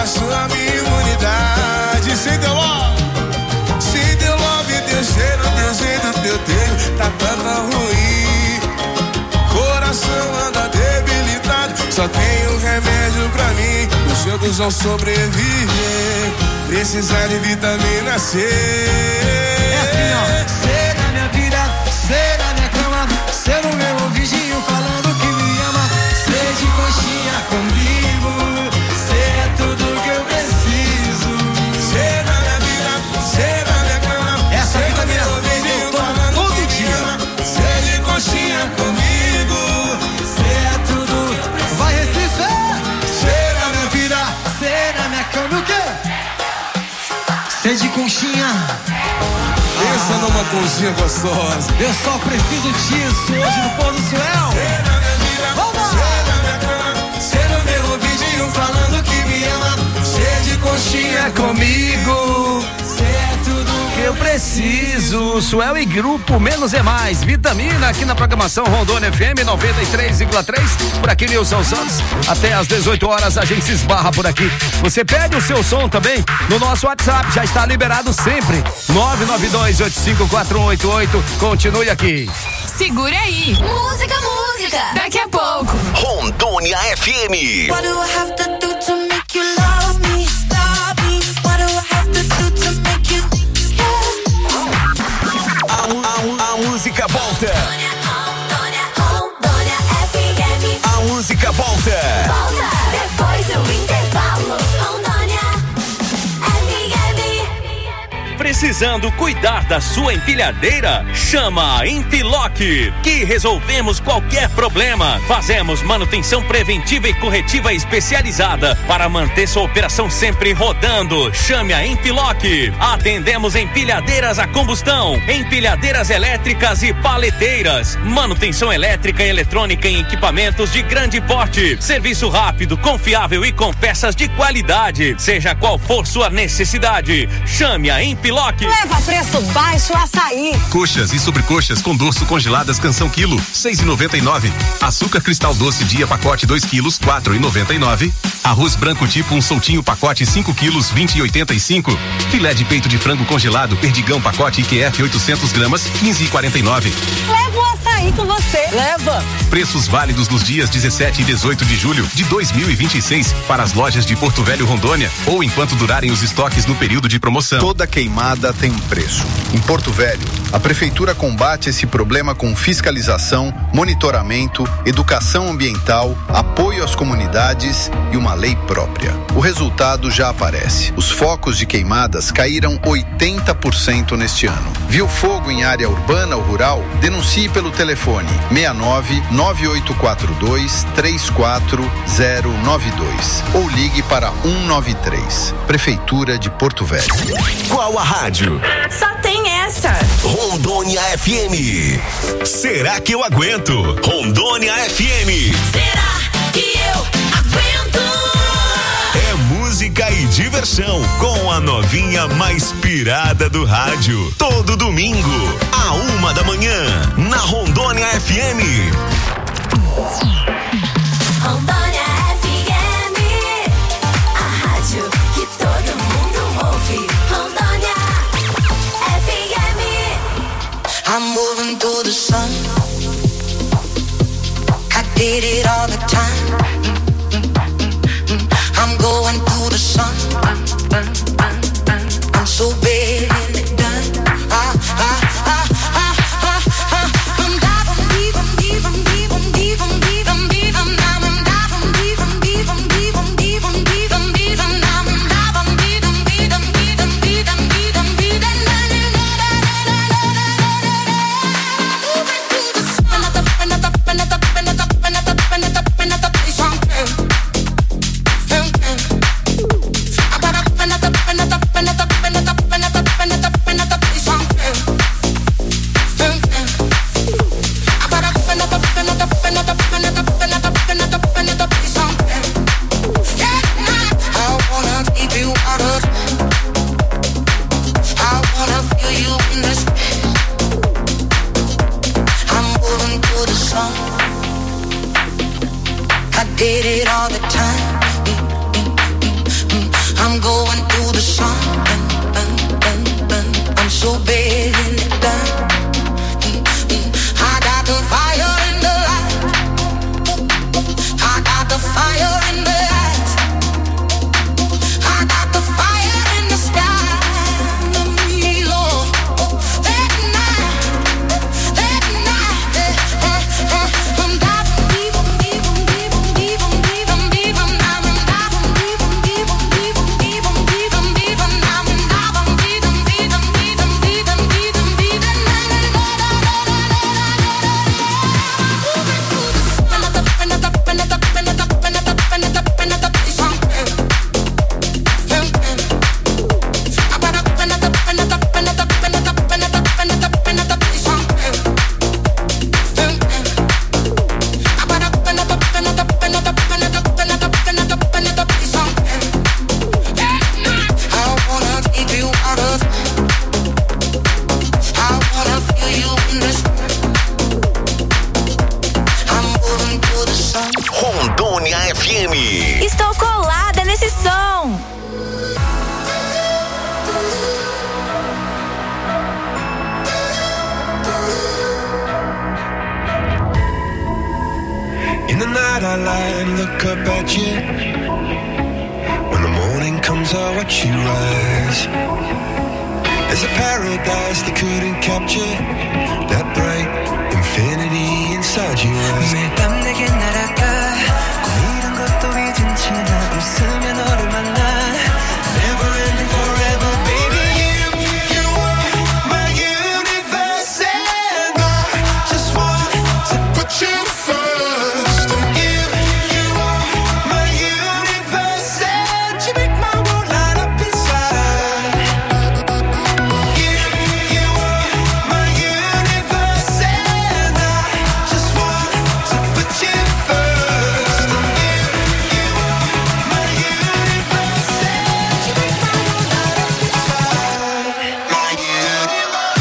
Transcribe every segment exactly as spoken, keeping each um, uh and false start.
coração a minha imunidade. Sem teu love, sem teu love, teu cheiro, teu jeito, teu tempo tá tão ruim. Coração anda debilitado, só tem um remédio pra mim. Os jogos vão sobreviver, precisar de vitamina C. É assim, ó. Cê na minha vida, cê na minha cama, cê no meu ouvidinho falando que me ama. Cê de coxinha comigo, cê é tudo que eu preciso. Cê na minha vida, cê na minha cama, essa cê vitamina no meu C ouvidinho eu tomo falando todo que dia. me ama. Cê de coxinha comigo, cê é tudo. Vai Recife! cê na minha vida, cê na minha cama, o quê? Cê de conchinha. pensa numa conchinha gostosa. Eu só preciso disso hoje no Pôr do Suel. Cê na minha vida, vamos! Cê na minha cama, cê no meu ouvidinho falando que me ama. Cê de conchinha comigo, cê é tudo que eu preciso. Suel e Grupo Menos é Mais. Vitamina aqui na programação Rondônia F M noventa e três vírgula três. Por aqui, Nilson Santos. Até às dezoito horas a gente se esbarra por aqui. Você pede o seu som também no nosso WhatsApp. Já está liberado sempre. nove nove dois oito cinco quatro um oito oito. Continue aqui. Segura aí. Música, música. Daqui a pouco. Rondônia F M. What do I have to do to make you love me? Love me. What do I have to do to make you care? A, a, a música volta. Rondônia, Rondônia, Rondônia F M. A música volta. Volta depois do intervalo. Rondônia F M. Precisando cuidar da sua empilhadeira? Chama a Empiloc, que resolvemos qualquer problema. Fazemos manutenção preventiva e corretiva especializada para manter sua operação sempre rodando. Chame a Empiloc. Atendemos empilhadeiras a combustão, empilhadeiras elétricas e paleteiras, manutenção elétrica e eletrônica em equipamentos de grande porte. Serviço rápido, confiável e com peças de qualidade. Seja qual for sua necessidade, chame a Empiloc. Leva preço baixo açaí. Coxas e sobrecoxas com dorso congeladas canção quilo, seis e noventa e nove. Açúcar cristal doce dia pacote dois quilos, quatro e noventa e nove. Arroz branco tipo um soltinho pacote cinco quilos, vinte e oitenta e cinco. Filé de peito de frango congelado Perdigão pacote I Q F oitocentos gramas, quinze e quarenta e nove. Leva o açaí com você. Leva. Preços válidos nos dias dezessete e dezoito de julho de dois mil e vinte e seis para as lojas de Porto Velho, Rondônia, ou enquanto durarem os estoques no período de promoção. Toda queimada tem um preço. Em Porto Velho, a prefeitura combate esse problema com fiscalização, monitoramento, educação ambiental, apoio às comunidades e uma lei própria. O resultado já aparece. Os focos de queimadas caíram oitenta por cento neste ano. Viu fogo em área urbana ou rural? Denuncie pelo telefone seis nove nove oito quatro dois três quatro zero nove dois ou ligue para um nove três. Prefeitura de Porto Velho. Qual a rádio? Só tem essa. Rondônia F M. Será que eu aguento? Rondônia F M. Será que eu aguento? É música e diversão com a novinha mais pirada do rádio. Todo domingo, a uma da manhã, na Rondônia F M. Rondônia F M, a rádio que todo mundo ouve. Rondônia F M. I'm moving to the sun. I did it all the time. I'm going to the sun. I'm so bad and done. Ah, ah, ah, ah, ah, ah. I'm diving deep, I'm deep, I'm deep, I'm deep, I'm deep, I'm deep, I'm I'm diving light and look up at you. When the morning comes, I watch you rise. There's a paradise they couldn't capture. That bright infinity inside your eyes. 매일 밤 내게 날아가 꿈이란 것도 잊은 채 나 웃으며 너를 만나. Never ending forever, baby. You, you are my universe, and I just want to put you first. You, you are my universe, and you make my world light up inside. You, you are my universe, and I just want to put you first. You, you are my universe, and you make my world light up inside. My universe,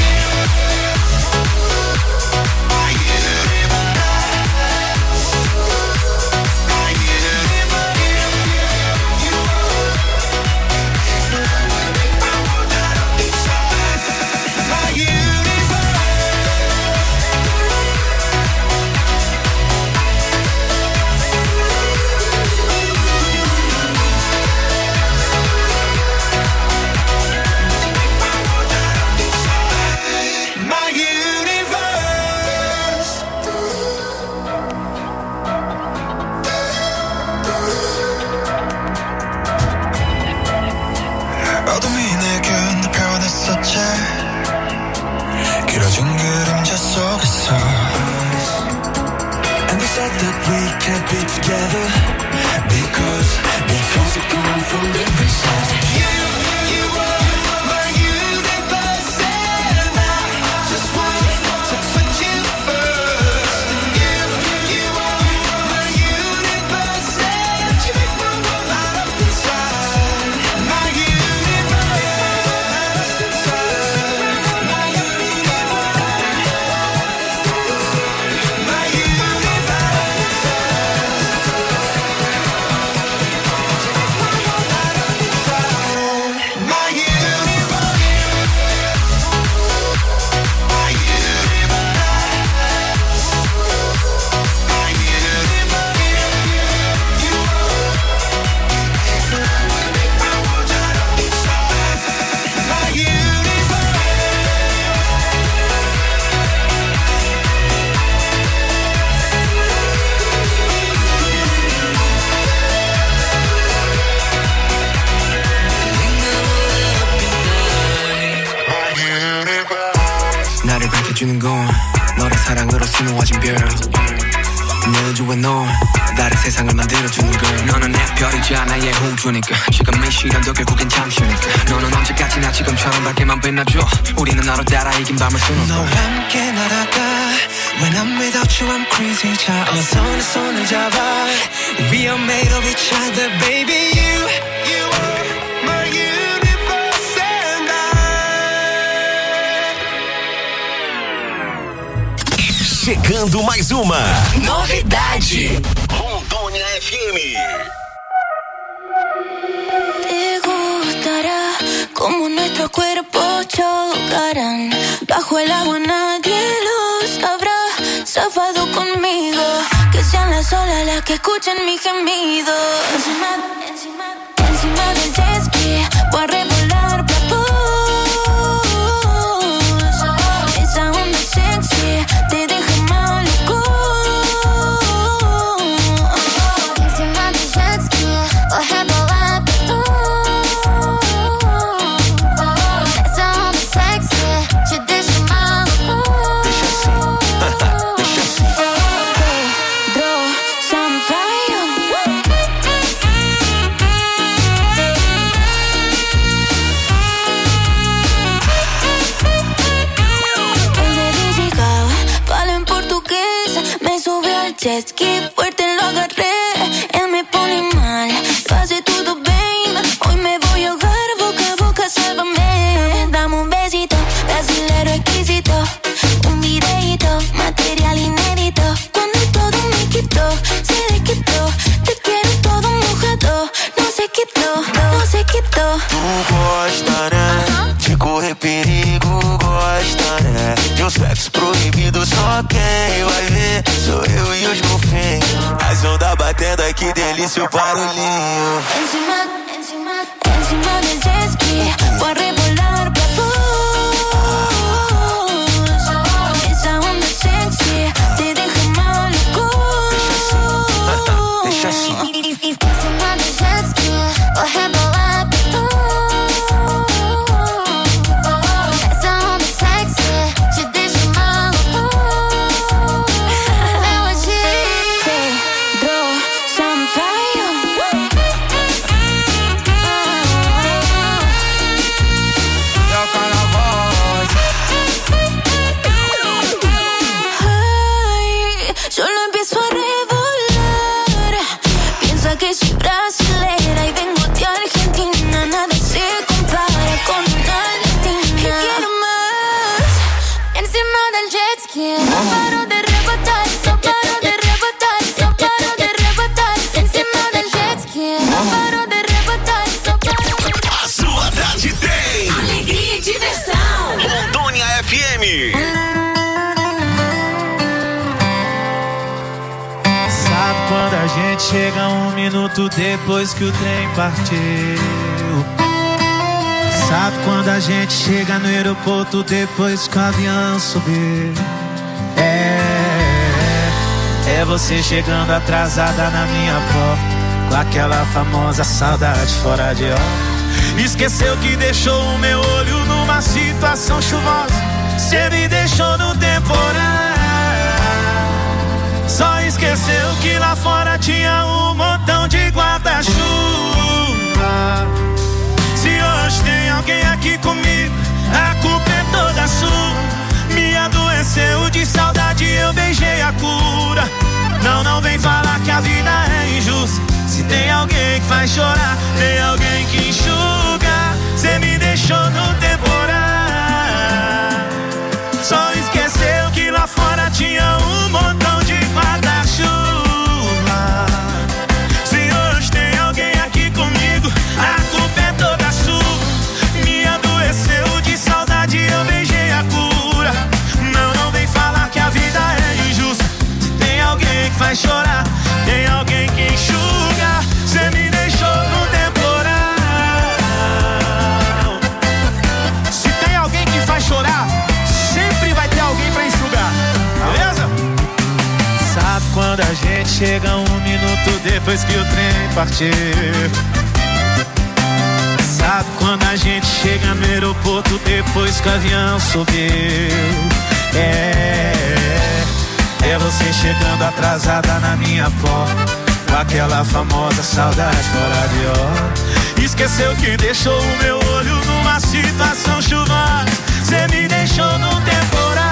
my 어둠이 내게 눕혀냈었지. 길어진 그림자 속에서. And they said that we can't be together Because, because we come from different sides. You, you are my universe, and I just want to put you first. You, you are my universe, and you make my world light up inside. My universe, my universe, my 나를 밝혀주는 건 너의 사랑으로 수놓아진 별. 내 우주에 넌 다른 세상을 만들어주는 걸. 너는 내 별이자 나의 우주니까 지금 이 시간도 결국엔 잠시니까. 너는 언제까지나 지금처럼 밝게만 빛나줘. 우리는 너로 따라 이긴 밤을 수놓고 너와 함께 날아가. When I'm without you I'm crazy. 자 어서 손에 손을 잡아. We are made of each other baby. You, you are my universe, and I. Chegando mais uma Novidade. Rondônia F M. Te gustará como nuestros cuerpos chocarán. Bajo el agua nadie lo sabrá. Zafado conmigo, que sean las olas las que escuchen mi gemido. Encima, encima, encima del jet ski, voy a revolar papús. Esa onda sexy te deja mal loco. Encima del jet ski, voy a revolar papús. Esa onda sexy te deja mal loco. Jet ski fuerte lo agarré, él me pone mal, lo hace todo babe. Hoy me voy a ahogar, boca a boca, sálvame. Dame un besito, brasilero exquisito, un videito, material inédito. Cuando todo me quitó, se desquitó, te quiero todo mojado. No se quitó, no se quitó. Tu gosta, né? De correr perigo, gosta, né? De um sexo proibido, só quem vai ver sou eu e os golfinhos. As ondas batendo entenda que delícia o barulhinho. Encima, encima, encima del jet ski, voy a revolar Pepus. Esa onda sexy te deja mal loco. Deixa assim, deixa assim. Encima del jet ski, voy a revolar Pepus. Esa onda sexy te deja mal loco. Eu achei Pedro Sampaio. Troca na voz. Ay, solo empiezo a revolar. Piensa que soy brasilera y vengo de Argentina. Nada se compara con una latina. Y quiero más. Encima del jet ski, no paro de rebotar, no paro de rebotar, no paro de rebotar. Encima del jet ski, no paro de rebotar, no paro de A sua tarde tem Alegria e diversão. Rondônia F M. Sabe quando a gente chega um minuto depois que o trem partiu? Sabe quando a gente chega no aeroporto depois que o avião subiu? É, é você chegando atrasada na minha porta, com aquela famosa saudade fora de hora. Esqueceu que deixou o meu olho numa situação chuvosa. Cê me deixou no temporal. Só esqueceu que lá fora tinha um montão de guarda-chuva. Se hoje tem alguém aqui comigo, a culpa é toda sua. Me adoeceu de saudade, eu beijei a cura. Não, não vem falar que a vida é injusta. Se tem alguém que faz chorar, tem alguém que enxuga. Cê me deixou no temporal. Só esqueceu que lá fora tinha um montão de guarda-chuva. Se hoje tem alguém aqui comigo, a culpa é toda sua. Me adoeceu de saudade, eu beijei a cura. Não, não vem falar que a vida é injusta. Se tem alguém que faz chorar, tem alguém que enxuga. Cê me deixou no temporal. Se tem alguém que faz chorar, sempre vai ter alguém pra enxugar. Beleza? Sabe quando a gente chega um minuto depois que o trem partiu? Sabe quando a gente chega no aeroporto depois que o avião subiu? É, é você chegando atrasada na minha porta, com aquela famosa saudade fora de hora. Esqueceu que deixou o meu olho numa situação chuvosa. Cê me deixou no temporal.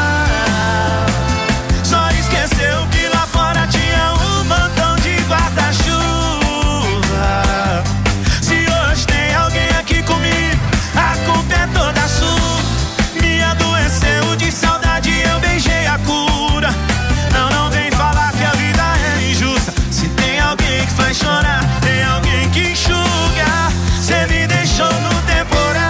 Só esqueceu que lá fora tinha um montão de guarda-chuva. Se hoje tem alguém aqui comigo, a culpa é toda sua. Me adoeceu de saudade, eu beijei a cura. Não, não vem falar que a vida é injusta. Se tem alguém que faz chorar, tem alguém que enxuga. Cê me deixou no temporal.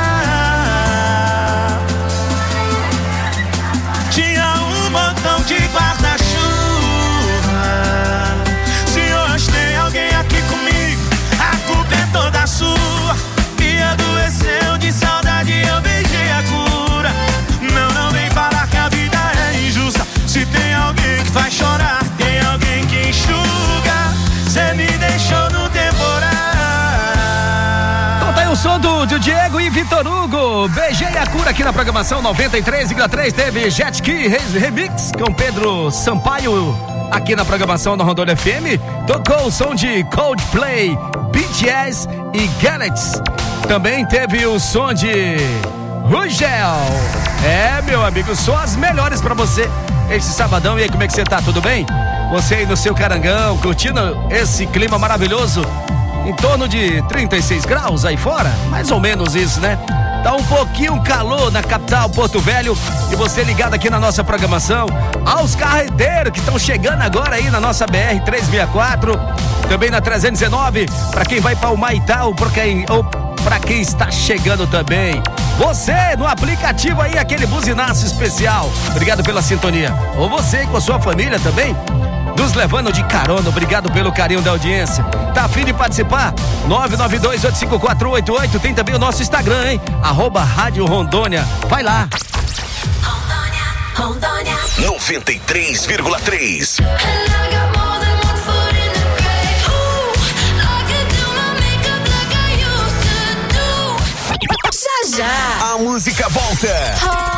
Tinha um montão de guarda-chuva. Se hoje tem alguém aqui comigo, a culpa é toda sua. Me adoeceu de saudade, eu beijei a cura. Não, não vem falar que a vida é injusta. Se tem alguém que faz chorar, tem alguém que enxuga. Cê me deixou no temporal. Então tá aí o som do, do Diego e Vitor Hugo. Beijei a cura aqui na programação noventa e três vírgula três. Teve Jet Ski Remix com Pedro Sampaio aqui na programação da Rondônia F M. Tocou o som de Coldplay, B T S e Galaxy. Também teve o som de Rugel. É, meu amigo, só as melhores pra você esse sabadão. E aí, como é que você tá? Tudo bem? Você aí no seu carangão, curtindo esse clima maravilhoso? Em torno de trinta e seis graus aí fora? Mais ou menos isso, né? Tá um pouquinho calor na capital, Porto Velho. E você ligado aqui na nossa programação. Aos carreteiros que estão chegando agora aí na nossa B R trezentos e sessenta e quatro. Também na trezentos e dezenove. Pra quem vai pra Humaitá ou pra quem, ou pra quem está chegando também. Você no aplicativo aí, aquele buzinaço especial. Obrigado pela sintonia. Ou você com a sua família também. nos levando de carona. Obrigado pelo carinho da audiência. Tá afim de participar? nove nove dois oito cinco quatro oito oito. Tem também o nosso Instagram, hein? Arroba Rádio Rondônia. Vai lá. Rondônia. Rondônia. noventa e três vírgula três. Já já. A música volta.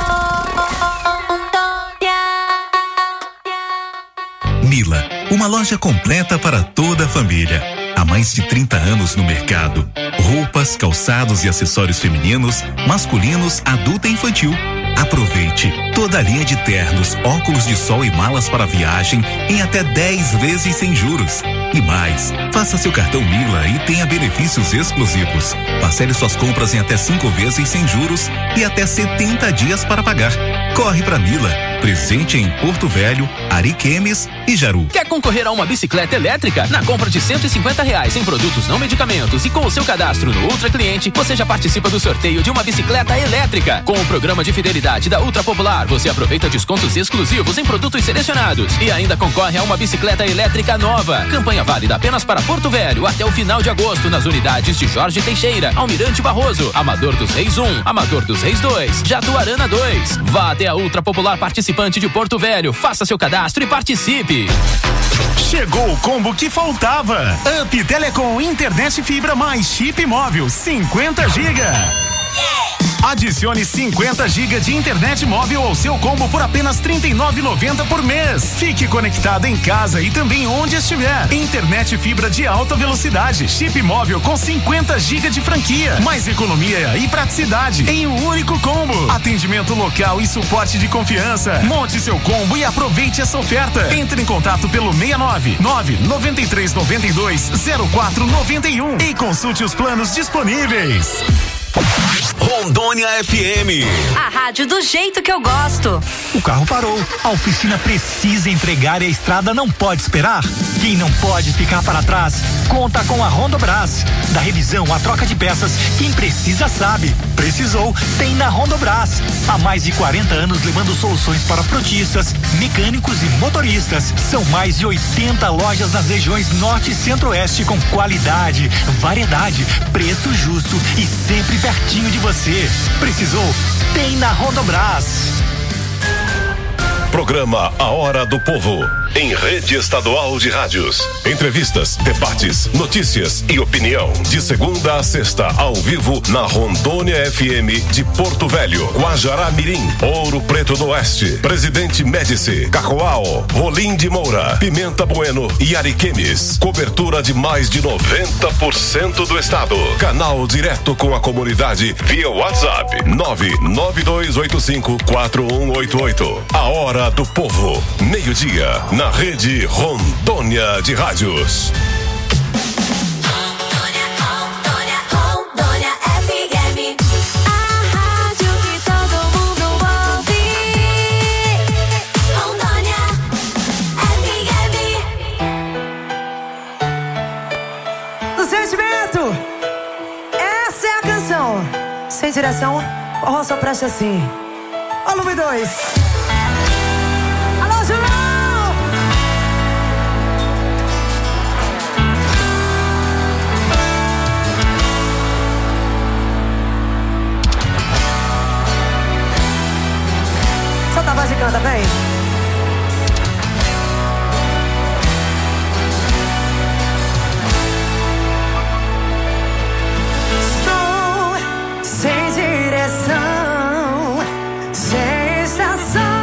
Mila, uma loja completa para toda a família. Há mais de trinta anos no mercado. Roupas, calçados e acessórios femininos, masculinos, adulto e infantil. Aproveite toda a linha de ternos, óculos de sol e malas para viagem em até dez vezes sem juros. E mais, faça seu cartão Mila e tenha benefícios exclusivos. Parcele suas compras em até cinco vezes sem juros e até setenta dias para pagar. Corre pra Mila, presente em Porto Velho, Ariquemes e Jaru. Quer concorrer a uma bicicleta elétrica? Na compra de cento e cinquenta reais em produtos não medicamentos e com o seu cadastro no Ultra Cliente, você já participa do sorteio de uma bicicleta elétrica. Com o programa de fidelidade da Ultra Popular, você aproveita descontos exclusivos em produtos selecionados e ainda concorre a uma bicicleta elétrica nova. Campanha válida apenas para Porto Velho até o final de agosto nas unidades de Jorge Teixeira, Almirante Barroso, Amador dos Reis um, Amador dos Reis dois, Jatuarana dois. Vá até a Ultra Popular participante de Porto Velho, faça seu cadastro e participe. Chegou o combo que faltava. Up Telecom Internet Fibra mais chip móvel cinquenta gigas. Adicione cinquenta gigas de internet móvel ao seu combo por apenas trinta e nove reais e noventa centavos por mês. Fique conectado em casa e também onde estiver. Internet fibra de alta velocidade, chip móvel com cinquenta gigas de franquia, mais economia e praticidade em um único combo. Atendimento local e suporte de confiança. Monte seu combo e aproveite essa oferta. Entre em contato pelo seis nove nove nove três nove dois zero quatro nove um e consulte os planos disponíveis. Rondônia F M. A rádio do jeito que eu gosto. O carro parou, a oficina precisa entregar e a estrada não pode esperar. Quem não pode ficar para trás, conta com a Rondobras. Da revisão à troca de peças, quem precisa sabe. Precisou, tem na Rondobras. Há mais de quarenta anos levando soluções para frotistas, mecânicos e motoristas. São mais de oitenta lojas nas regiões Norte e Centro-Oeste com qualidade, variedade, preço justo e sempre pertinho de você. Precisou? Tem na Rondobras. Programa A Hora do Povo, em rede estadual de rádios. Entrevistas, debates, notícias e opinião. De segunda a sexta, ao vivo, na Rondônia F M de Porto Velho, Guajará Mirim, Ouro Preto do Oeste, Presidente Médici, Cacoal, Rolim de Moura, Pimenta Bueno e Ariquemes. Cobertura de mais de noventa por cento do estado. Canal direto com a comunidade via WhatsApp nove nove dois oito cinco quatro um oito oito. A Hora do Povo, meio-dia, na rede Rondônia de Rádios. Rondônia, Rondônia, Rondônia F M. A rádio que todo mundo ouve. Rondônia F M. No sentimento, essa é a canção. Sem direção, o só presta assim. Volume dois. Solta a voz e canta, vem. Estou sem direção, sem estação.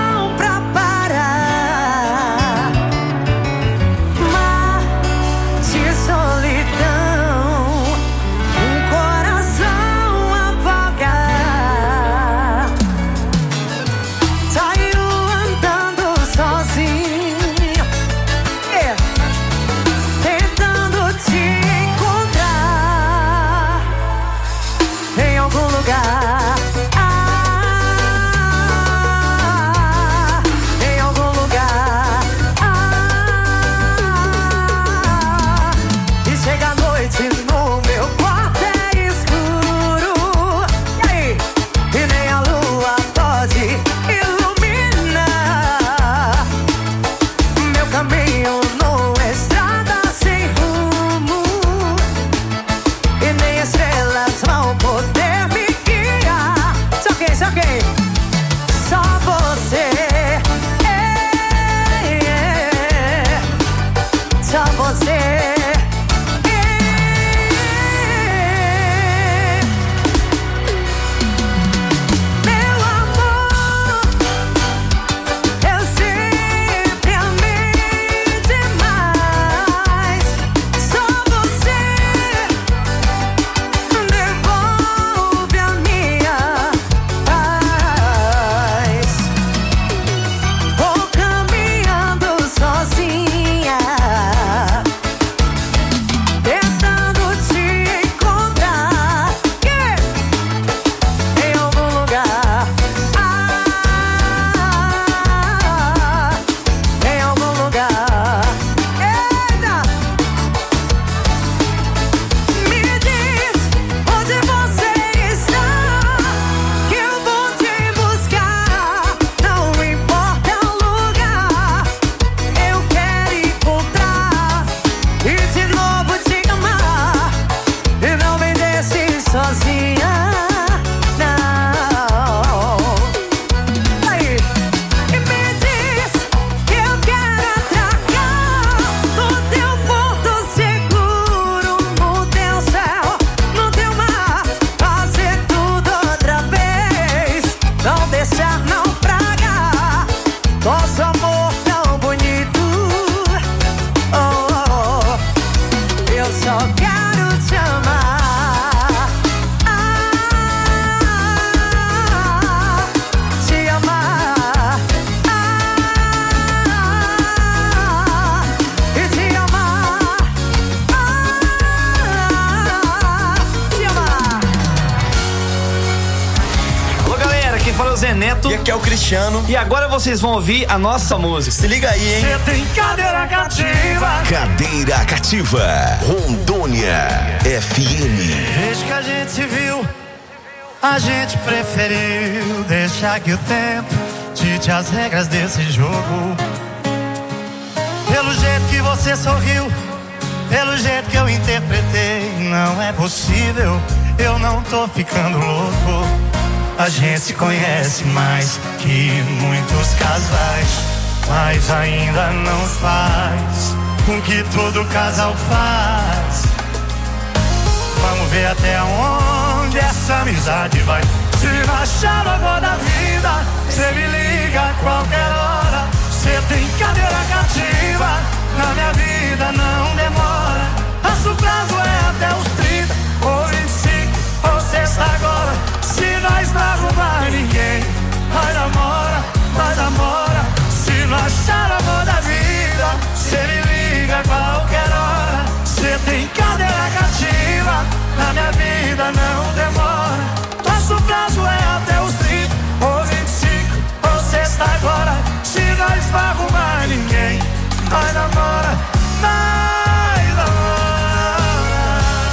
Zé Neto. E aqui é o Cristiano. E agora vocês vão ouvir a nossa música. Se liga aí, hein? Você tem cadeira cativa. Cadeira cativa. Rondônia F M. Desde que a gente se viu, a gente preferiu deixar que o tempo dite as regras desse jogo. Pelo jeito que você sorriu, pelo jeito que eu interpretei, não é possível, eu não tô ficando louco. A gente se conhece mais que muitos casais, mas ainda não faz com que todo casal faz. Vamos ver até onde essa amizade vai. Se não achar o amor da vida, cê me liga a qualquer hora. Cê tem cadeira cativa, na minha vida não demora. Nosso prazo é até os trinta, ou vinte e cinco, ou sexta agora. Se nós não arrumar ninguém, nós namora, nós namora. Se não achar o amor da vida, cê me liga a qualquer hora. Cê tem cadeira cativa, na minha vida não demora. Nosso prazo é até os trinta, ou vinte e cinco, ou sexta agora. Se nós não arrumar ninguém, nós namora, nós namora.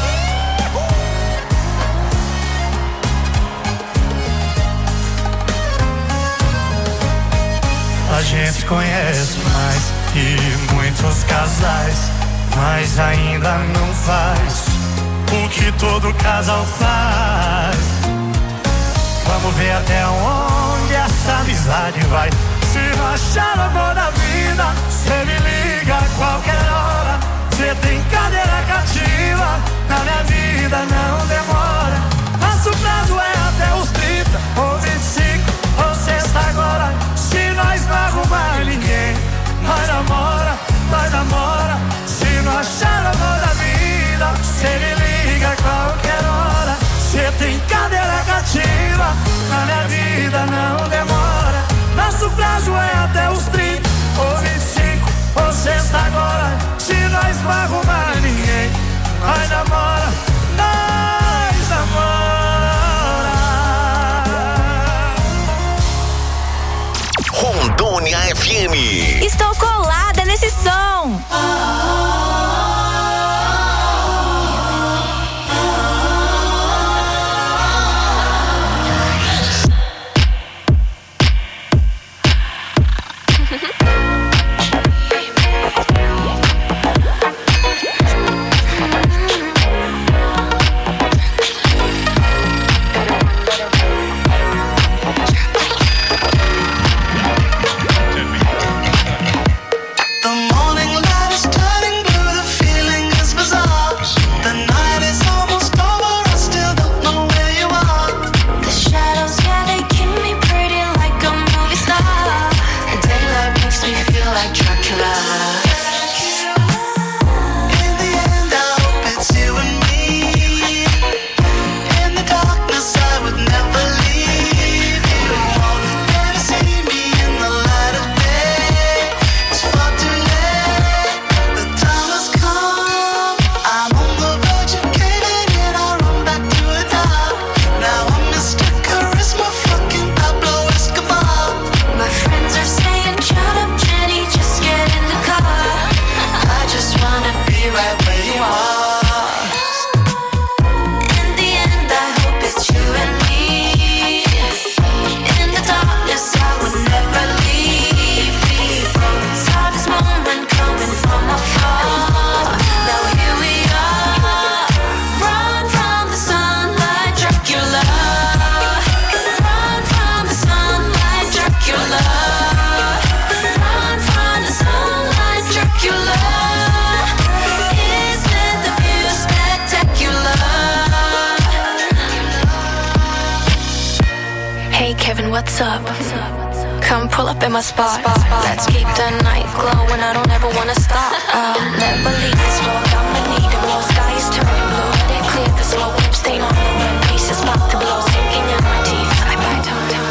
A gente conhece mais que muitos casais, mas ainda não faz o que todo casal faz. Vamos ver até onde essa amizade vai. Se não achar o amor da vida, cê me liga a qualquer hora. Cê tem cadeira cativa, na minha vida não demora. Nosso prazo é até os trinta, ou vinte e cinco, ou sexta agora. Se nós não arrumar ninguém, nós namora, nós namora. Se não achar o amor da vida, cê me liga a qualquer hora. Cê tem cadeira cativa, na minha vida não demora. Nosso prazo é até os trinta, ou vinte e cinco, ou sexta agora. Se nós não arrumar ninguém, nós namora, nós namora. Rondônia F M. Estou colada nesse som. What's up? Come pull up in my spot. Let's keep the night glowing. I don't ever wanna stop. I'll never leave this road. I'ma need a blow. Sky is turning blue. Let it clear the slow whip stain on the rim. Pieces about to blow. Sinking in my teeth. I bite tongue to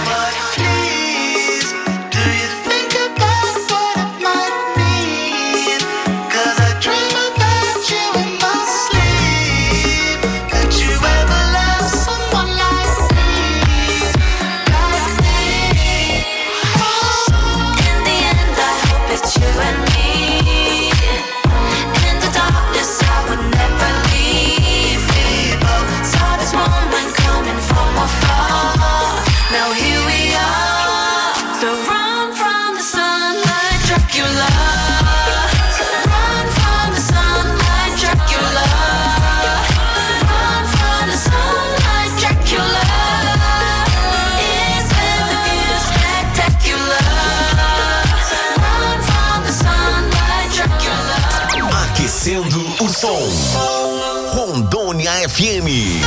Please, do you think about what it might mean? 'Cause I dream about you in my sleep. Could you ever love someone like me? Like me? som. Rondônia F M.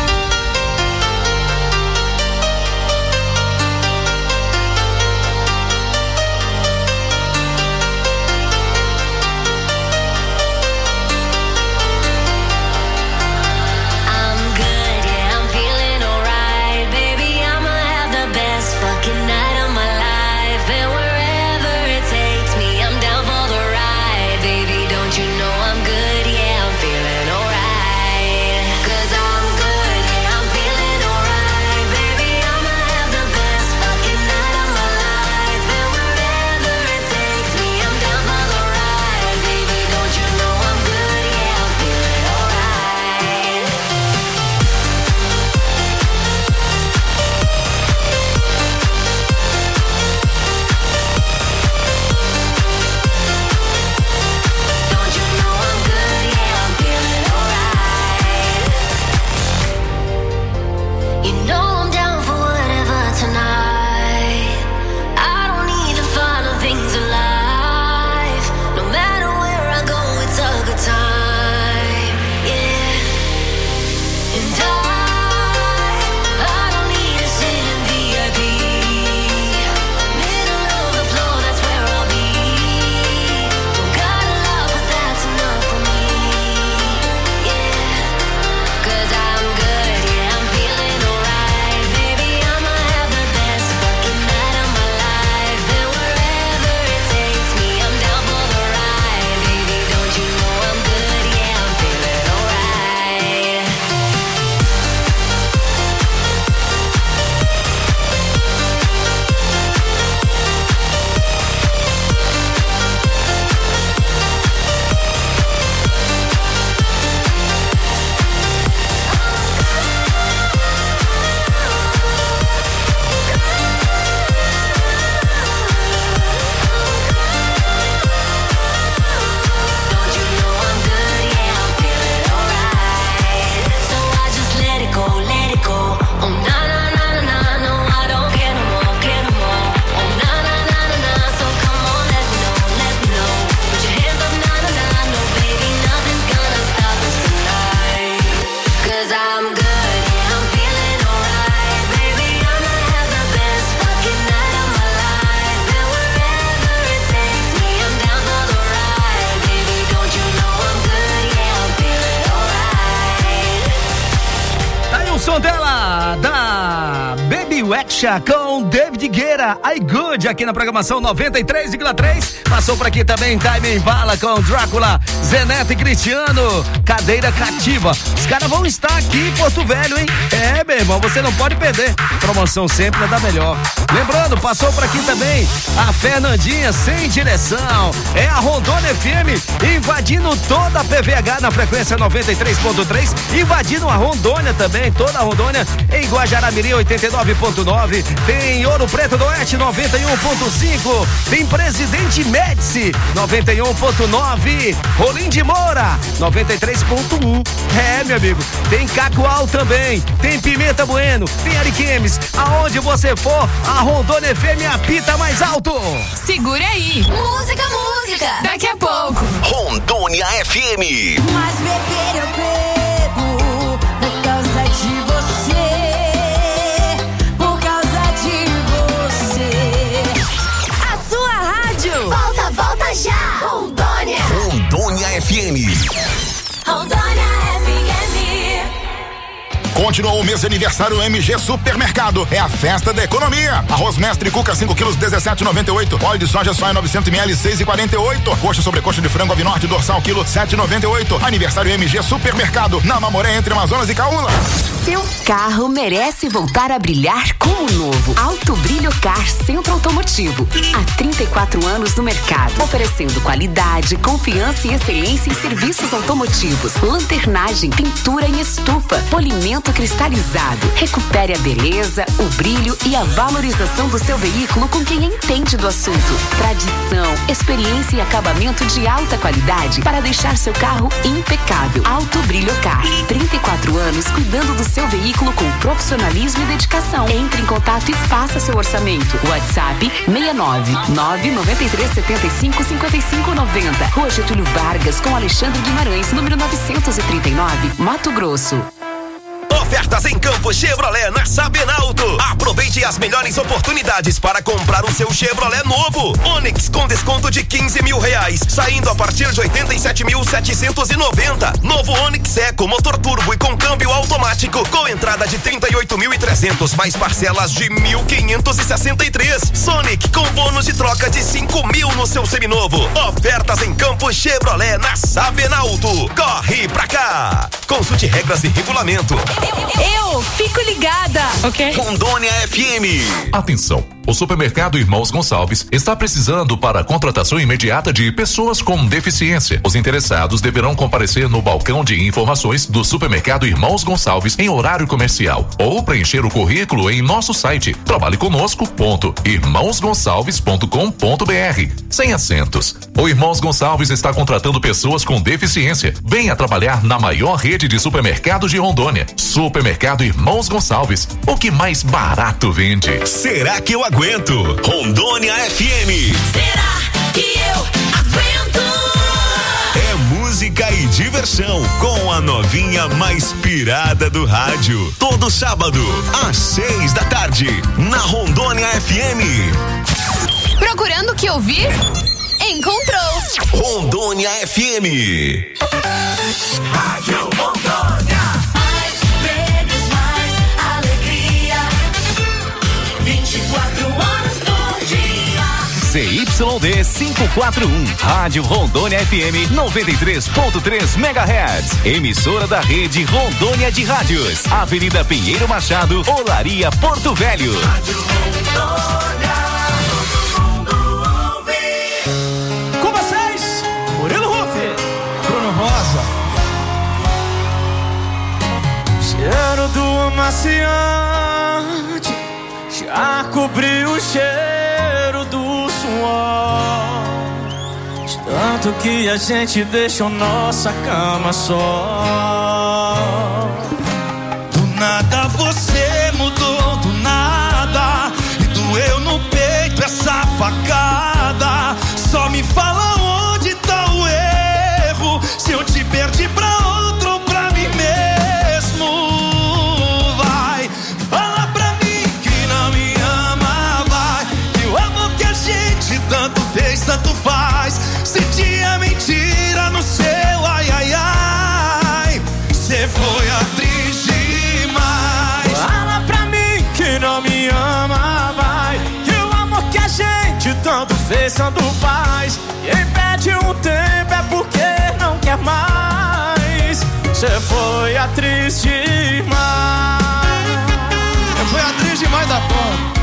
Com David Guerra, I Good, aqui na programação noventa e três vírgula três. Passou por aqui também Time Impala com Drácula, Zeneto e Cristiano, Cadeira Cativa. Os caras vão estar aqui em Porto Velho, hein? É, meu irmão, você não pode perder. Promoção sempre é da melhor. Lembrando, passou por aqui também a Fernandinha Sem Direção. É a Rondônia F M invadindo toda a P V H na frequência noventa e três ponto três, invadindo a Rondônia também, toda a Rondônia, em Guajará-Mirim oitenta e nove ponto nove, tem Ouro Preto do Oeste noventa e um ponto cinco, tem Presidente Médici noventa e um ponto nove, Rolim de Moura noventa e três ponto um. É, meu amigo, tem Cacoal também, tem Pimenta Bueno, tem Ariquemes. Aonde você for, a Rondônia F M apita mais alto. Segura aí. Música, música. Daqui a pouco. Rondônia F M. Mas beber eu bebo por causa de você. Por causa de você. A sua rádio. Volta, volta já. Rondônia. Rondônia F M. Rondônia F M. Continuou o mês de aniversário M G Supermercado. É a festa da economia. Arroz Mestre Cuca cinco quilos dezessete e noventa e oito. Óleo de soja soia novecentos mililitros seis e quarenta e oito. Coxa sobre coxa de frango Avinorte dorsal quilo sete e noventa e oito. Aniversário M G Supermercado na Mamoré entre Amazonas e Caúna. Seu carro merece voltar a brilhar como novo. Alto Brilho Car Centro Automotivo. Há trinta e quatro anos no mercado, oferecendo qualidade, confiança e excelência em serviços automotivos, lanternagem, pintura em estufa, polimento cristalizado. Recupere a beleza, o brilho e a valorização do seu veículo com quem entende do assunto. Tradição, experiência e acabamento de alta qualidade para deixar seu carro impecável. Alto Brilho Car. trinta e quatro anos cuidando do seu veículo veículo com profissionalismo e dedicação. Entre em contato e faça seu orçamento. WhatsApp seis nove nove nove três sete cinco cinco cinco nove zero. Rua Getúlio Vargas com Alexandre Guimarães, número novecentos e trinta e nove, Mato Grosso. Ofertas em Campo Chevrolet na Sabenalto. Aproveite as melhores oportunidades para comprar o seu Chevrolet novo. Onix com desconto de quinze mil reais, saindo a partir de oitenta e sete mil setecentos e noventa. Novo Onix Eco, motor turbo e com câmbio automático, com entrada de trinta e oito mil e trezentos, mais parcelas de mil quinhentos e sessenta e três. Sonic com bônus de troca de cinco mil no seu seminovo. Ofertas em Campo Chevrolet na Sabenalto. Corre pra cá. Consulte regras e regulamento. Eu fico ligada, ok? Rondônia F M. Atenção, o supermercado Irmãos Gonçalves está precisando para a contratação imediata de pessoas com deficiência. Os interessados deverão comparecer no balcão de informações do supermercado Irmãos Gonçalves em horário comercial ou preencher o currículo em nosso site trabalhe conosco ponto irmãos gonçalves ponto com ponto br, sem acentos. O Irmãos Gonçalves está contratando pessoas com deficiência. Venha trabalhar na maior rede de supermercados de Rondônia. Supermercado Irmãos Gonçalves, o que mais barato vende. Será que eu aguento? Rondônia F M. Será que eu aguento? É música e diversão com a novinha mais pirada do rádio. Todo sábado, às seis da tarde, na Rondônia F M. Procurando o que ouvir? Encontrou. Rondônia F M. Rádio Rondônia. Mais vezes mais alegria. vinte e quatro horas por dia. C Y D quinhentos e quarenta e um, Rádio Rondônia F M noventa e três ponto três megahertz. Emissora da rede Rondônia de Rádios. Avenida Pinheiro Machado, Olaria, Porto Velho. Rádio Rondônia. Com vocês, Murilo Rufi, Bruno Rosa. Cheiro do amaciante já cobriu o cheiro do suor. De tanto que a gente deixou nossa cama só. Do nada você mudou, do nada. E doeu no peito essa facada. Só me fala onde tá o erro. Se eu te perdi pra outro ou pra mim mesmo. Vai, fala pra mim que não me ama. Vai, que o amor que a gente tanto fez, tanto faz. Se tinha mentira no seu ai, ai, ai. Cê foi atriz demais. Fala pra mim que não me ama. Vai, que o amor que a gente tanto fez, tanto faz. Quem pede um tempo é porque não quer mais. Cê foi atriz demais. Eu fui atriz demais da porra.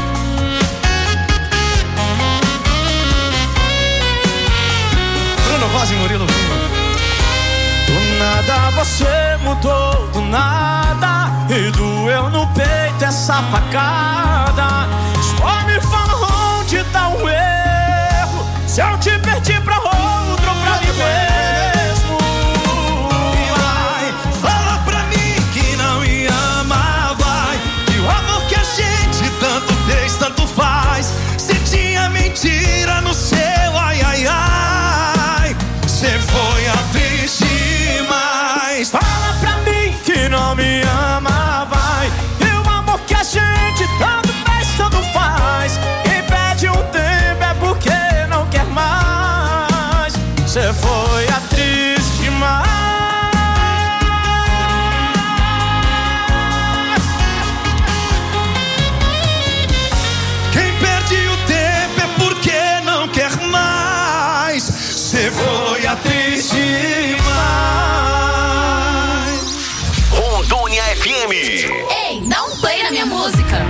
Bruno Rosa e Murilo. Do nada você mudou, do nada. E doeu no peito essa facada. Só me fala onde tá o erro. Se eu te perdi pra outro ou pra mim mesmo. Vai, fala pra mim que não me ama. Vai, que o amor que a gente tanto fez, tanto faz. Se tinha mentira no seu ai, ai, ai. Cê foi atriz demais. Fala pra mim que não me ama. Vai, que o amor que a gente tanto fez, tanto faz. Quem pede um tempo é porque não quer mais. Cê foi atriz demais. Quem perde o tempo é porque não quer mais. Cê foi atriz demais. Rondônia F M. Ei, dá um play na minha música.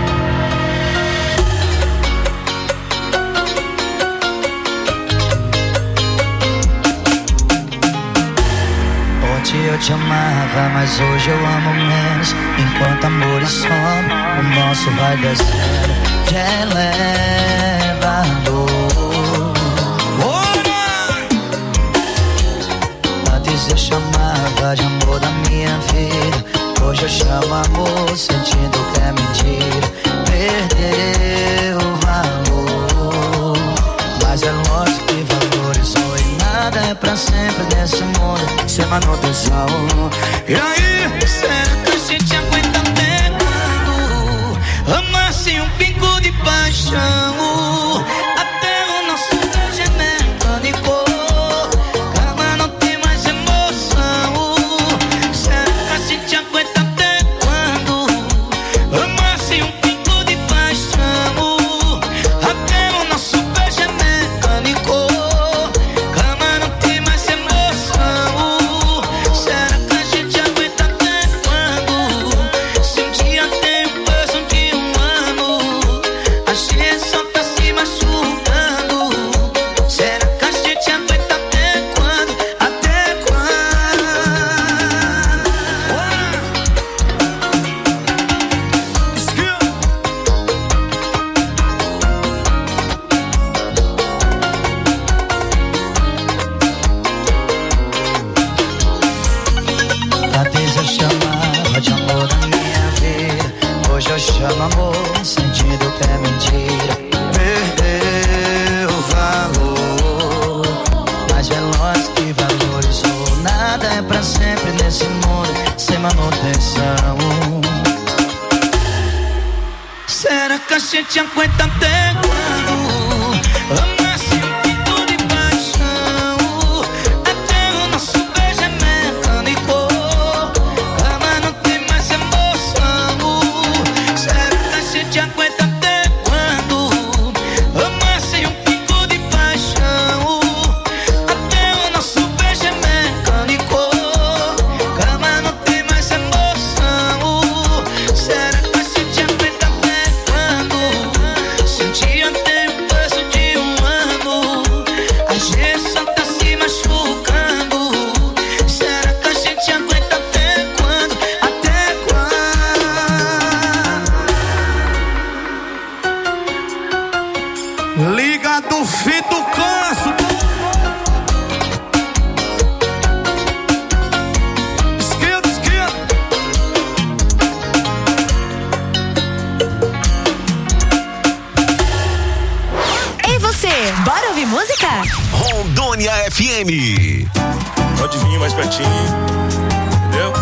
Ontem eu te amava, mas hoje eu amo menos. Enquanto amor e sono, o nosso vai descendo de elevador. Antes eu chamava de amor da minha vida. Hoje eu chamo amor, sentindo que é mentira. Perdeu o valor, mas é lógico que valorizou. E nada é pra sempre nesse mundo, sem manutenção. E aí, será que a gente aguenta até quando? Amar sem um pingo de paixão. Até o nosso beijo é mecânico. Cama não tem mais emoção. Será que a gente aguenta até quando? Amar sem um pingo de paixão. Até o nosso beijo é mecânico. Cama não tem mais emoção. Será que a gente aguenta até quando? Se um dia tem um peso de um ano, a gente só tá se machucando. Será que a gente aguenta até quando? Até quando? Antes eu chamava de amor na minha vida. Hoje eu chamo amor, sentindo que é mentira. Perdeu o valor, mas é lógico que valorizou. Nada é pra sempre nesse mundo, sem manutenção. Será que a gente aguenta até quando? Amar sem um pingo de paixão. Até o nosso beijo é mecânico. Cama não tem mais emoção. Será que a gente aguenta até quando? Amar sem um pingo de paixão. Até o nosso beijo é mecânico. Cama não tem mais emoção. Será que a gente aguenta até quando? Se um dia tem um peso de um ano, a gente só tá se machucando. Será que a gente aguenta até quando? Até quando? Liga do Fito Canso. Esquerda, esquerda. Ei você, bora ouvir música? Rondônia F M. Pode vir mais pertinho, entendeu?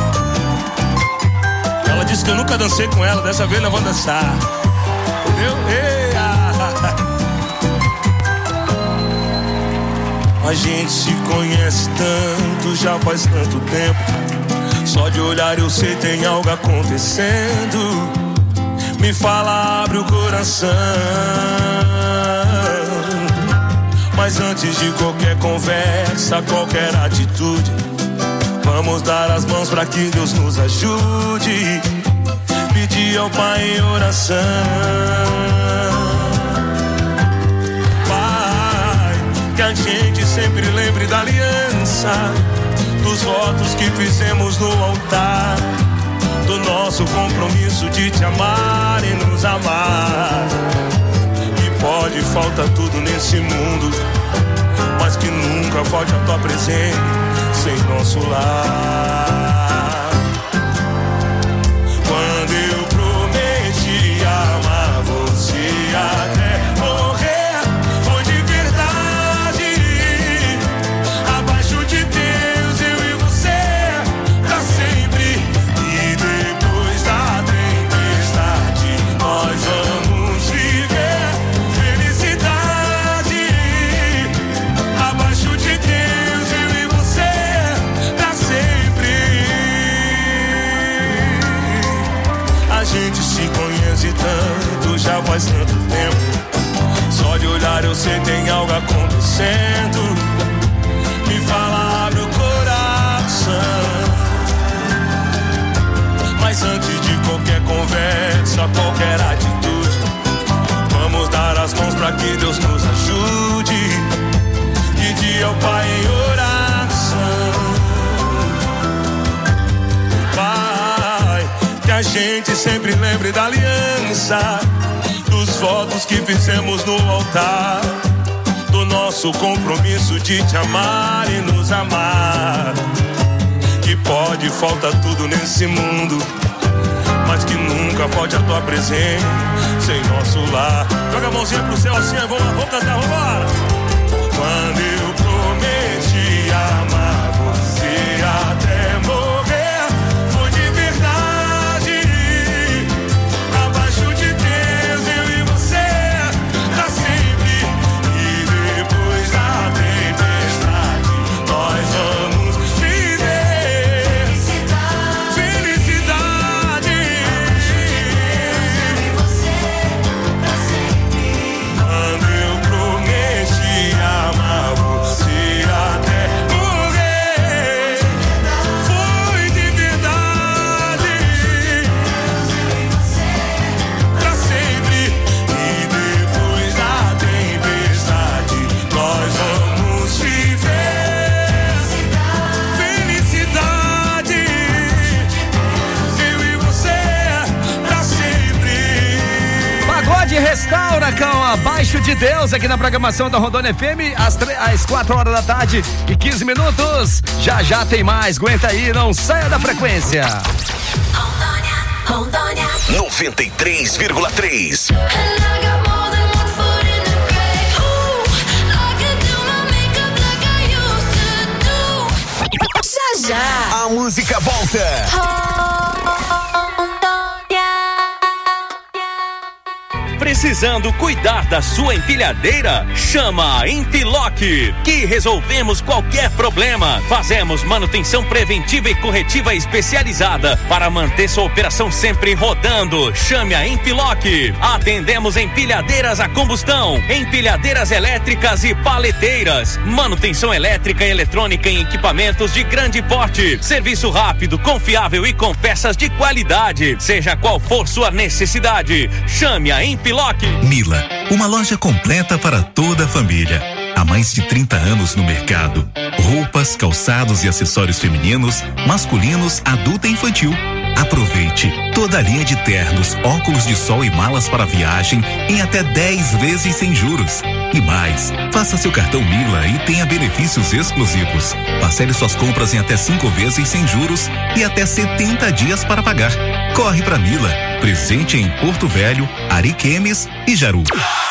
Ela disse que eu nunca dancei com ela, dessa vez nós vamos dançar, entendeu? Ei, ah. A gente se conhece tanto, já faz tanto tempo. Só de olhar eu sei tem algo acontecendo. Me fala, abre o coração. Mas antes de qualquer conversa, qualquer atitude, vamos dar as mãos pra que Deus nos ajude. Pedir ao Pai em oração. Pai, que a gente sempre lembre da aliança, dos votos que fizemos no altar, do nosso compromisso de te amar e nos amar. E pode faltar tudo nesse mundo, mas que nunca falte a tua presença em nosso lar. Quando eu prometi amar você até morrer, foi de verdade. Abaixo de Deus, eu e você, pra sempre. E depois da tempestade, nós vamos viver felicidade. Abaixo de Deus, eu e você, pra sempre. A gente se conhece tanto, já faz tanto tempo. Só de olhar eu sei tem algo acontecendo. Me fala, abre o coração. Mas antes de qualquer conversa, qualquer atitude, vamos dar as mãos pra que Deus nos ajude. Pedir ao Pai em oração. Pai, que a gente sempre lembre da aliança, dos votos que fizemos no altar, do nosso compromisso de te amar e nos amar. que pode, falta tudo nesse mundo, mas que nunca pode a tua presença sem nosso lar. Joga a mãozinha pro céu assim, vamos lá, vamos cantar, vambora. Quando eu prometi amar você até morrer, foi de verdade. Abaixo de Deus, eu e você, pra sempre. E depois da tempestade, nós vamos viver felicidade. Eu e você, pra sempre. Quando eu prometi amar você até morrer, foi de verdade. Pra sempre. E depois da tempestade, nós vamos viver felicidade. Eu e você, pra sempre. Pagode Restaura com Abaixo de Deus aqui na programação da Rondônia F M às, tre- às quatro horas da tarde e quinze minutos. Já já tem mais, aguenta aí, não saia da frequência. Rondônia noventa e três vírgula três. Já já. A música volta. Precisando cuidar da sua empilhadeira? Chama a Empiloc, que resolvemos qualquer problema. Fazemos manutenção preventiva e corretiva especializada para manter sua operação sempre rodando. Chame a Empiloc. Atendemos empilhadeiras a combustão, empilhadeiras elétricas e paleteiras, manutenção elétrica e eletrônica em equipamentos de grande porte. Serviço rápido, confiável e com peças de qualidade. Seja qual for sua necessidade, chame a Empiloc. Mila, uma loja completa para toda a família. Há mais de trinta anos no mercado. Roupas, calçados e acessórios femininos, masculinos, adulto e infantil. Aproveite toda a linha de ternos, óculos de sol e malas para viagem em até dez vezes sem juros. E mais, faça seu cartão Mila e tenha benefícios exclusivos. Parcele suas compras em até cinco vezes sem juros e até setenta dias para pagar. Corre pra Mila, presente em Porto Velho, Ariquemes e Jaru.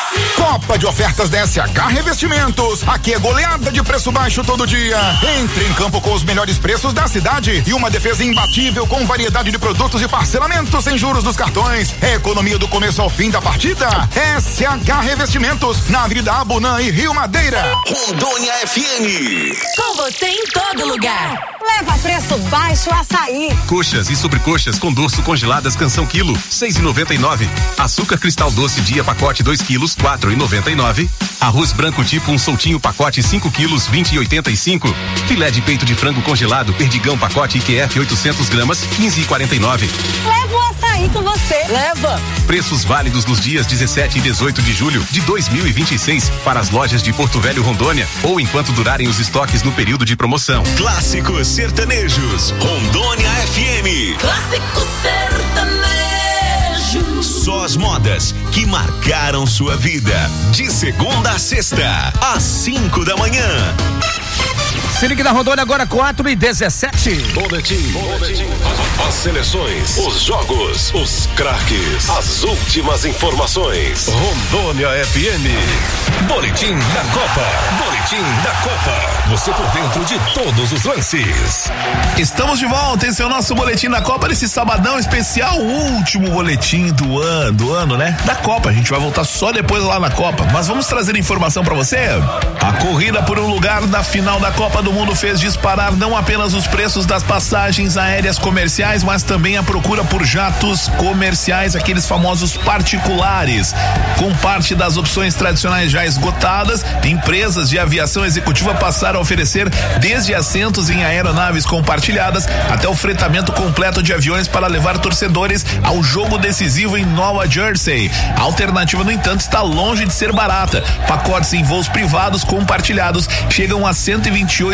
Copa de ofertas da S H Revestimentos. Aqui é goleada de preço baixo todo dia. Entre em campo com os melhores preços da cidade e uma defesa imbatível com variedade de produtos e parcelamentos sem juros dos cartões. É economia do começo ao fim da partida. S H Revestimentos, na Avenida Abunã e Rio Madeira. Rondônia F M. Com você em todo lugar. Leva preço baixo açaí. Coxas e sobrecoxas com dorso congeladas canção quilo, seis e noventa e nove. Açúcar cristal doce dia pacote dois quilos, quatro e noventa e nove. Arroz branco tipo um soltinho pacote cinco quilos, vinte e oitenta e cinco. Filé de peito de frango congelado Perdigão pacote I Q F oitocentos gramas, quinze e quarenta e nove. Leva o açaí com você. Leva. Preços válidos nos dias dezessete e dezoito de julho de dois mil e vinte e seis para as lojas de Porto Velho, Rondônia, ou enquanto durarem os estoques no período de promoção. Clássicos sertanejos, Rondônia F M. Clássico sertanejo. Só as modas que marcaram sua vida. De segunda a sexta, às cinco da manhã. Se liga na Rondônia agora, quatro e dezessete. Boletim. Boletim. As seleções, os jogos, os craques, as últimas informações. Rondônia F M. Boletim da Copa. Boletim da Copa. Você por dentro de todos os lances. Estamos de volta, esse é o nosso Boletim da Copa nesse sabadão especial, o último boletim do ano, do ano, né? Da Copa, a gente vai voltar só depois lá na Copa, mas vamos trazer informação pra você. A corrida por um lugar da final da Copa do Mundo fez disparar não apenas os preços das passagens aéreas comerciais, mas também a procura por jatos comerciais, aqueles famosos particulares. Com parte das opções tradicionais já esgotadas, empresas de aviação executiva passaram a oferecer desde assentos em aeronaves compartilhadas até o fretamento completo de aviões para levar torcedores ao jogo decisivo em Nova Jersey. A alternativa, no entanto, está longe de ser barata. Pacotes em voos privados compartilhados chegam a cento e vinte e oito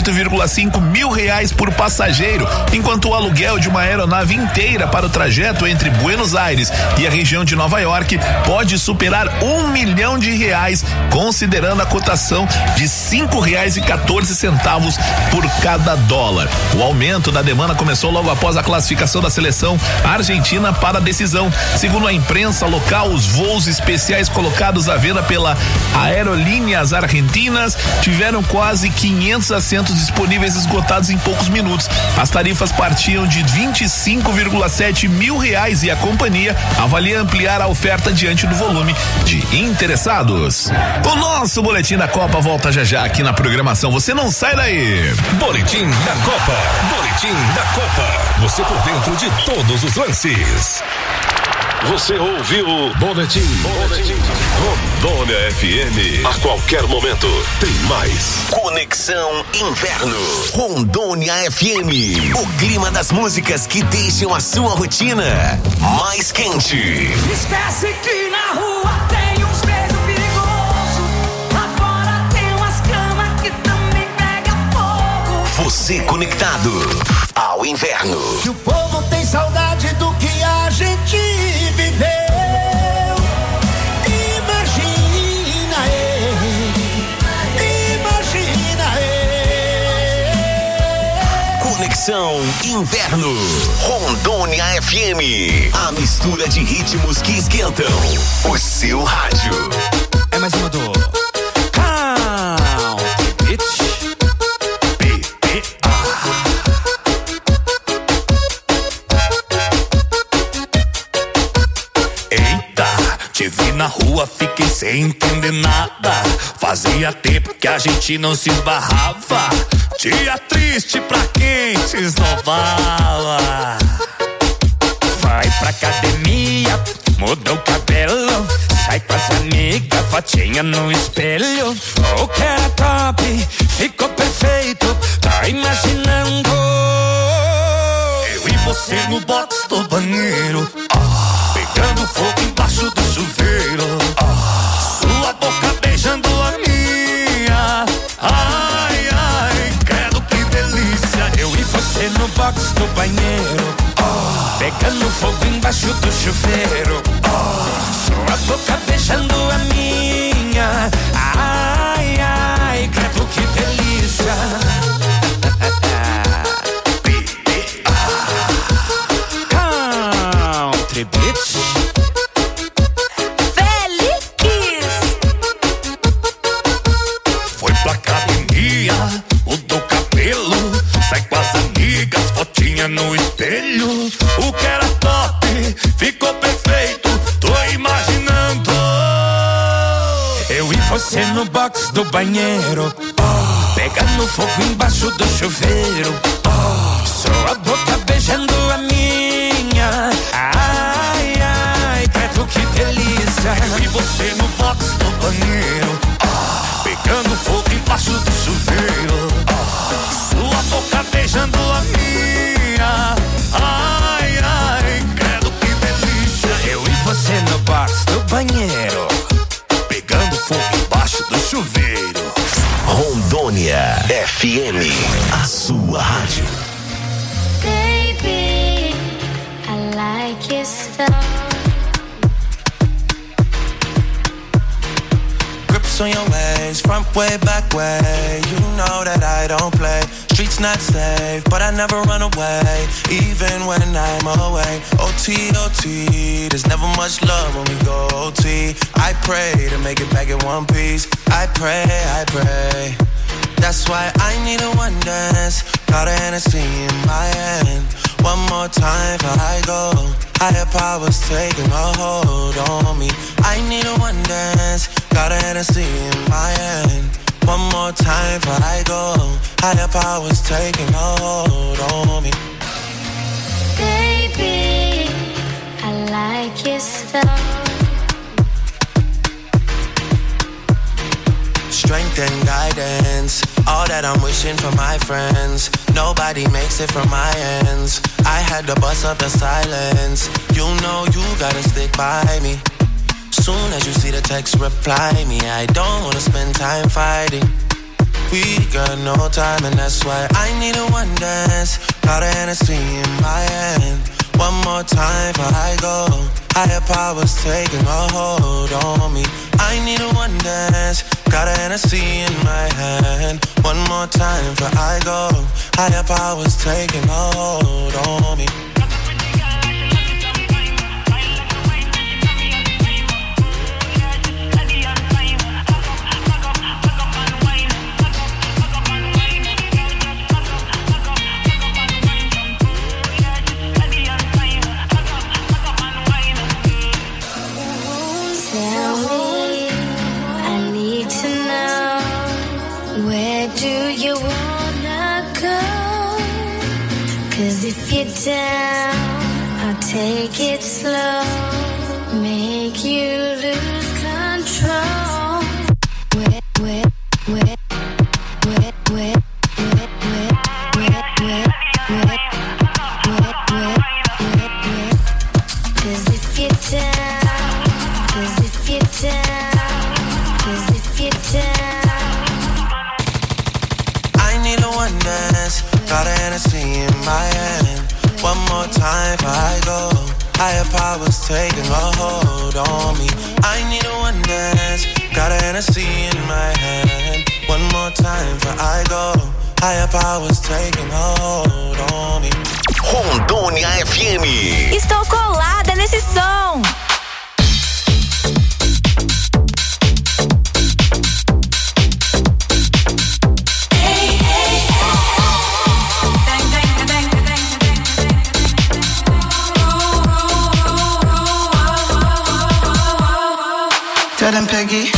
oito vírgula cinco mil reais por passageiro, enquanto o aluguel de uma aeronave inteira para o trajeto entre Buenos Aires e a região de Nova York pode superar um milhão de reais, considerando a cotação de cinco reais e quatorze centavos por cada dólar. O aumento da demanda começou logo após a classificação da seleção argentina para a decisão. Segundo a imprensa local, os voos especiais colocados à venda pela Aerolíneas Argentinas tiveram quase quinhentos assentos disponíveis esgotados em poucos minutos. As tarifas partiam de vinte e cinco vírgula sete mil reais e a companhia avalia ampliar a oferta diante do volume de interessados. O nosso Boletim da Copa volta já já aqui na programação. Você não sai daí. Boletim da Copa. Boletim da Copa. Você por dentro de todos os lances. Você ouviu o Boletim, Boletim Rondônia F M. A qualquer momento tem mais. Conexão Inverno. Rondônia F M. O clima das músicas que deixam a sua rotina mais quente. Esquece que na rua tem uns beijos perigosos. Lá fora tem umas camas que também pega fogo. Você conectado ao inverno. Que o povo tem saudade do que a gente viveu. Imagina, imagina. Conexão Inverno. Rondônia F M. A mistura de ritmos que esquentam o seu rádio. É mais uma do Count Bitch. Te vi na rua, fiquei sem entender nada. Fazia tempo que a gente não se esbarrava. Dia triste pra quem se esnobava. Vai pra academia, muda o cabelo, sai com as amigas, fotinha no espelho. O que era top, ficou perfeito. Tá imaginando eu e você no box do banheiro, ah, pegando fogo embaixo do chuveiro, ah, sua boca beijando a minha. Ai, ai, credo que delícia. Eu e você no box do banheiro, ah, pegando fogo embaixo do chuveiro, ah, sua boca beijando a minha. Ai, ai, credo que delícia. Country Bitch. Foi pra academia, mudou o cabelo, sai com as amigas, fotinha no espelho. O que era top, ficou perfeito. Tô imaginando eu e você no box do banheiro, oh, pegando fogo embaixo do chuveiro, oh, sua boca beijando a minha. Ai, ai, credo que delícia. Eu e você no box do banheiro, oh, pegando fogo embaixo do chuveiro, oh, sua boca beijando a minha. Ai, ai, credo que delícia. Eu e você no box do banheiro, pegando fogo embaixo do chuveiro. Rondônia F M, a sua rádio. Baby, I like your stuff. Grips on your ways, front way, back way. You know that I don't play. Streets not safe, but I never run away, even when I'm away. O T, O T, there's never much love when we go O T. I pray to make it back in one piece. I pray, I pray. That's why I need a one dance. Got a Hennessy in my hand. One more time before I go. Higher powers taking a hold on me. I need a one dance. Got a Hennessy in my hand. One more time before I go. Higher powers taking a hold on me. Baby, I like your stuff. Strength and guidance, all that I'm wishing for my friends. Nobody makes it from my ends. I had to bust up the silence. You know you gotta stick by me. Soon as you see the text, reply me. I don't wanna spend time fighting. We got no time and that's why I need a one dance. Got a Hennessy in my hand. One more time before I go. Higher powers taking a hold on me. I need a one dance. Got a Hennessy in my hand. One more time before I go. Higher powers taking a hold on me. If you're down, I'll take it slow, make you lose control. Wet, wet, wet, wet, wet, wet, wet, wet, wet, wet, wet, wet, wet, wet. 'Cause if you're down, 'cause if you're down, 'cause if you're down. I need a one dance. Got a Hennessy in my hand. One more time before I go. Higher powers taking a hold on me. I need a one dance. Got a Hennessy in my hand. One more time before I go. Higher powers taking a hold on me. Rondônia F M. Estou colada nesse som. Tell them Peggy.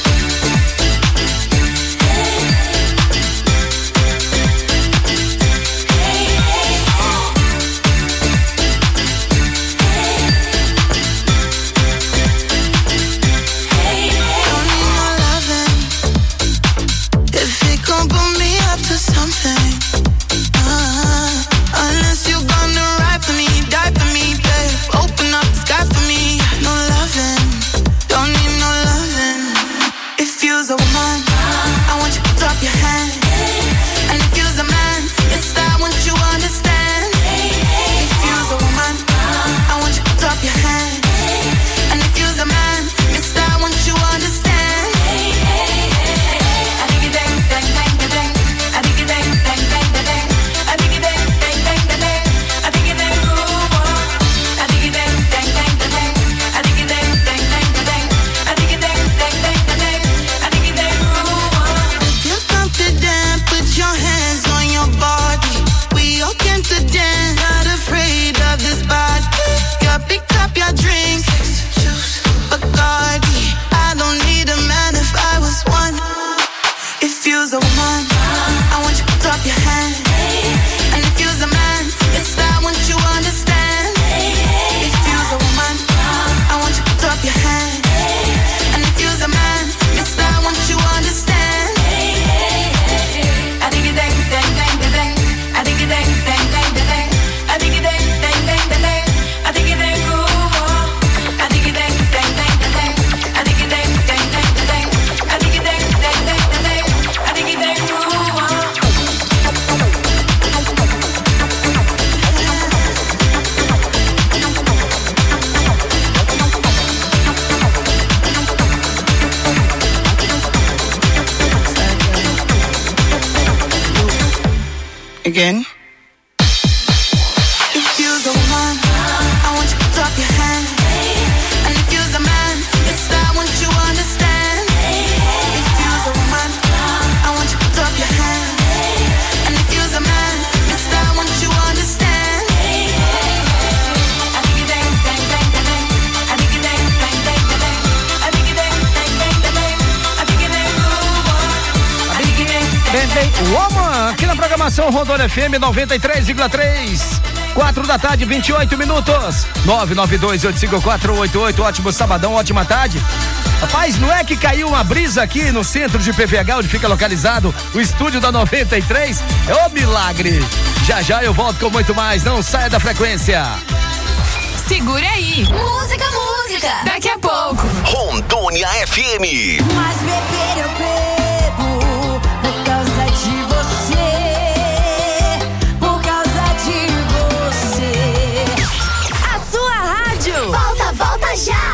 Again. If you're the one, I want you to put up your hand. And if you're the man, yes, I want you to understand. If you're the woman, I want you to put up your hand. And if you're the man, yes, I want you to understand. I think it dang, dang, dang, dang. I think it dang, dang, dang, dang. I think it dang, dang, dang, dang. I think it dang, I think it dang. Bem, bem, Woman, aqui na programação Rondônia F M noventa e três vírgula três. Quatro da tarde, vinte e oito minutos. nove nove dois oito cinco quatro oito oito. Ótimo sabadão, ótima tarde. Rapaz, não é que caiu uma brisa aqui no centro de P V H, onde fica localizado o estúdio da noventa e três? É um milagre. Já já eu volto com muito mais. Não saia da frequência. Segura aí. Música, música. Daqui a pouco. Rondônia F M. Mas beber eu bebo, por causa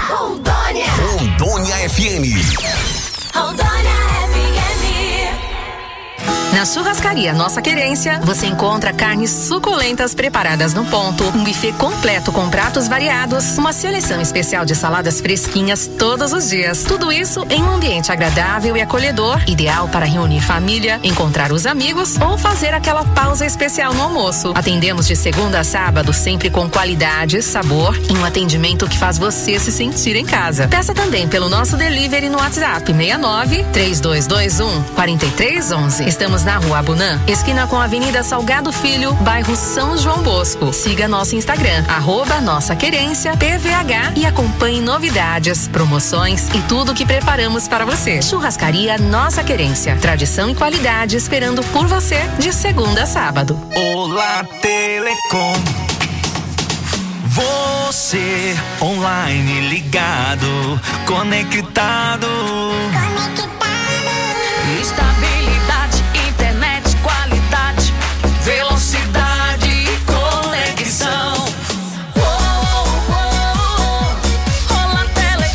Rondônia. Rondônia F M. Rondônia F M. Na Churrascaria Nossa Querência, você encontra carnes suculentas preparadas no ponto, um buffet completo com pratos variados, uma seleção especial de saladas fresquinhas todos os dias. Tudo isso em um ambiente agradável e acolhedor, ideal para reunir família, encontrar os amigos ou fazer aquela pausa especial no almoço. Atendemos de segunda a sábado, sempre com qualidade, sabor e um atendimento que faz você se sentir em casa. Peça também pelo nosso delivery no WhatsApp seis nove, três dois dois um, quatro três um um. Estamos na Rua Abunã, esquina com a Avenida Salgado Filho, bairro São João Bosco. Siga nosso Instagram, arroba Nossa Querência, P V H, e acompanhe novidades, promoções e tudo que preparamos para você. Churrascaria Nossa Querência, tradição e qualidade esperando por você de segunda a sábado. Olá Telecom, você online ligado, conectado.